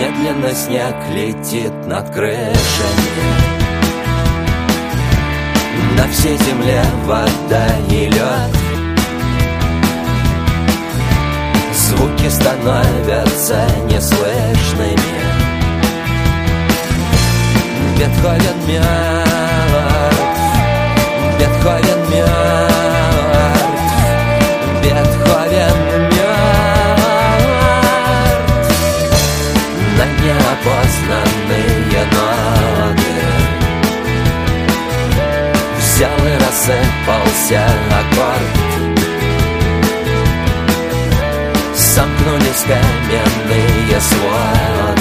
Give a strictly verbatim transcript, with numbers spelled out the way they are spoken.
Медленно снег летит над крышами. На всей земле вода и лед. Звуки становятся неслышными. Бетховен мертв, Бетховен мертв, Бетховен мертв. На неопознанные ноты взял и рассыпался аккорд. Сомкнулись каменные своды.